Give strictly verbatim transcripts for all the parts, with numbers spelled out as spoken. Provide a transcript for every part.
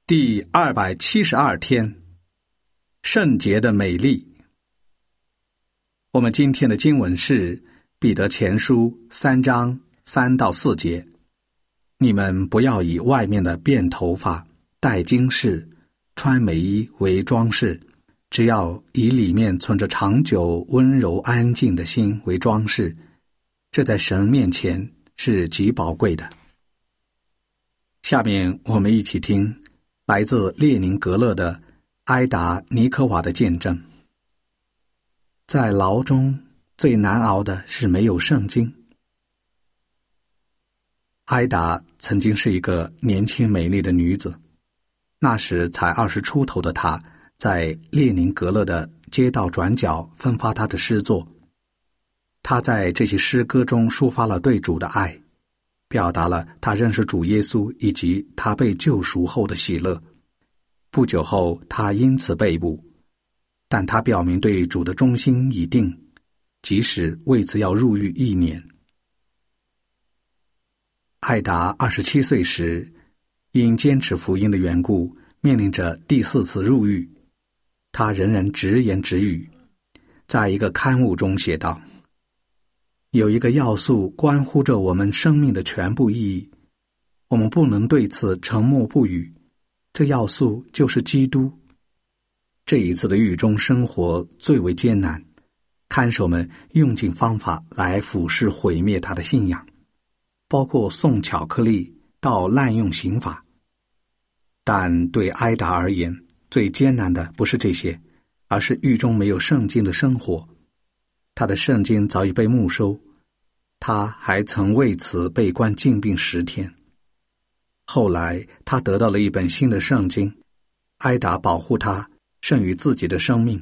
第二百七十二天，圣洁的美丽。我们今天的经文是彼得前书三章三到四节。你们不要以外面的辫头发、戴金饰、穿美衣为装饰，只要以里面存着长久、温柔、安静的心为装饰，这在神面前是极宝贵的。下面我们一起听来自列宁格勒的埃达尼科瓦的见证。在牢中最难熬的是没有圣经。埃达曾经是一个年轻美丽的女子，那时才二十出头的她，在列宁格勒的街道转角分发她的诗作。她在这些诗歌中抒发了对主的爱，表达了她认识主耶稣以及她被救赎后的喜乐。不久后，她因此被捕，但她表明对主的忠心已定，即使为此要入狱一年。艾达二十七岁时，因坚持福音的缘故，面临着第四次入狱。她仍然直言直语，在一个刊物中写道：有一个要素关乎着我们生命的全部意义，我们不能对此沉默不语，这要素就是基督。这一次的狱中生活最为艰难，看守们用尽方法来俯视毁灭他的信仰，包括送巧克力到滥用刑法。但对埃达而言，最艰难的不是这些，而是狱中没有圣经的生活。他的圣经早已被没收，他还曾为此被关禁闭十天。后来他得到了一本新的圣经，埃达保护他胜于自己的生命。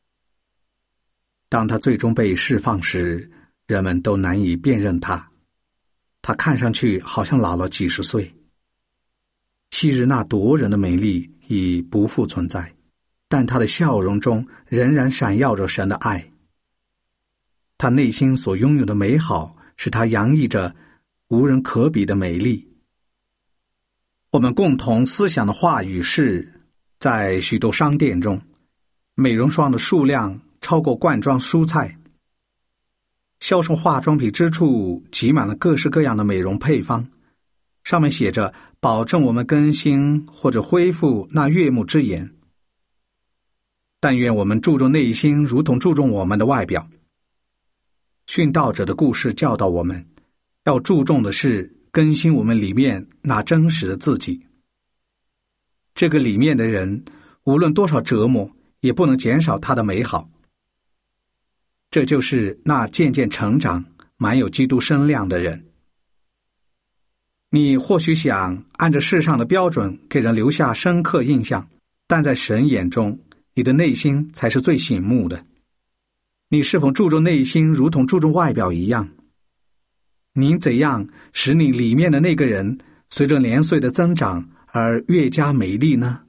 当他最终被释放时，人们都难以辨认他，他看上去好像老了几十岁。昔日那夺人的美丽已不复存在，但他的笑容中仍然闪耀着神的爱。他内心所拥有的美好，使他洋溢着无人可比的美丽。我们共同思想的话语是，在许多商店中，美容霜的数量超过罐装蔬菜。销售化妆品之处挤满了各式各样的美容配方，上面写着保证我们更新或者恢复那悦目之颜。但愿我们注重内心如同注重我们的外表。殉道者的故事教导我们，要注重的是更新我们里面那真实的自己。这个里面的人，无论多少折磨，也不能减少他的美好。这就是那渐渐成长、满有基督身量的人。你或许想按着世上的标准给人留下深刻印象，但在神眼中，你的内心才是最醒目的。你是否注重内心如同注重外表一样？您怎样使你里面的那个人随着年岁的增长而越加美丽呢？